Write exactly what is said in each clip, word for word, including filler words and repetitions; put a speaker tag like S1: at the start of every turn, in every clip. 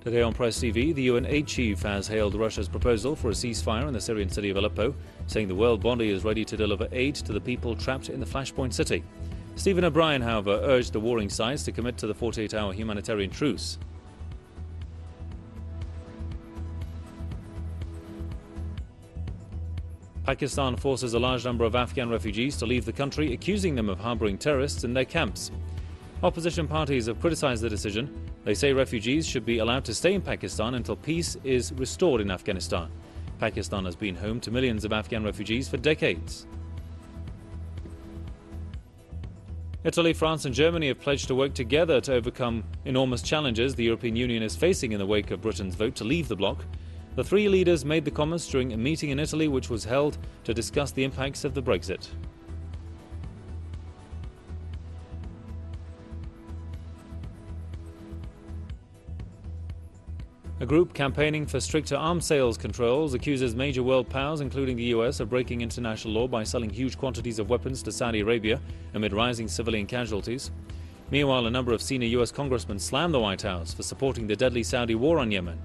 S1: Today on Press T V, the U N aid chief has hailed Russia's proposal for a ceasefire in the Syrian city of Aleppo, saying the world body is ready to deliver aid to the people trapped in the flashpoint city. Stephen O'Brien, however, urged the warring sides to commit to the forty-eight hour humanitarian truce. Pakistan forces a large number of Afghan refugees to leave the country, accusing them of harbouring terrorists in their camps. Opposition parties have criticised the decision. They say refugees should be allowed to stay in Pakistan until peace is restored in Afghanistan. Pakistan has been home to millions of Afghan refugees for decades. Italy, France and Germany have pledged to work together to overcome enormous challenges the European Union is facing in the wake of Britain's vote to leave the bloc. The three leaders made the comments during a meeting in Italy which was held to discuss the impacts of the Brexit. A group campaigning for stricter arms sales controls accuses major world powers, including the U S, of breaking international law by selling huge quantities of weapons to Saudi Arabia amid rising civilian casualties. Meanwhile, a number of senior U S congressmen slammed the White House for supporting the deadly Saudi war on Yemen.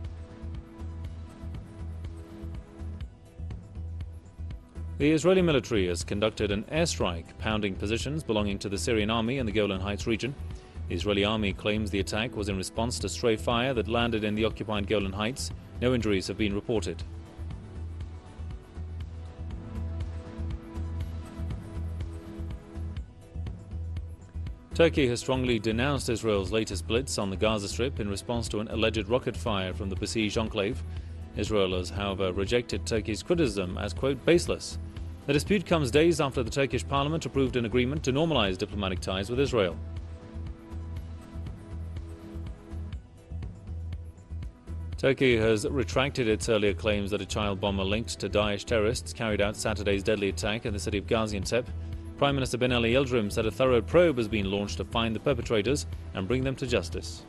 S1: The Israeli military has conducted an airstrike, pounding positions belonging to the Syrian army in the Golan Heights region. The Israeli army claims the attack was in response to stray fire that landed in the occupied Golan Heights. No injuries have been reported. Turkey has strongly denounced Israel's latest blitz on the Gaza Strip in response to an alleged rocket fire from the besieged enclave. Israel has, however, rejected Turkey's criticism as, quote, baseless. The dispute comes days after the Turkish parliament approved an agreement to normalize diplomatic ties with Israel. Turkey has retracted its earlier claims that a child bomber linked to Daesh terrorists carried out Saturday's deadly attack in the city of Gaziantep. Prime Minister Binali Yildirim said a thorough probe has been launched to find the perpetrators and bring them to justice.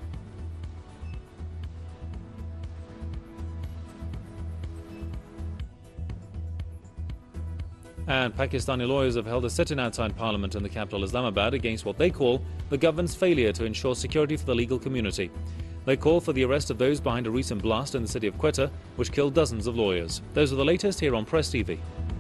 S1: And Pakistani lawyers have held a sit-in outside Parliament in the capital Islamabad against what they call the government's failure to ensure security for the legal community. They call for the arrest of those behind a recent blast in the city of Quetta, which killed dozens of lawyers. Those are the latest here on Press T V.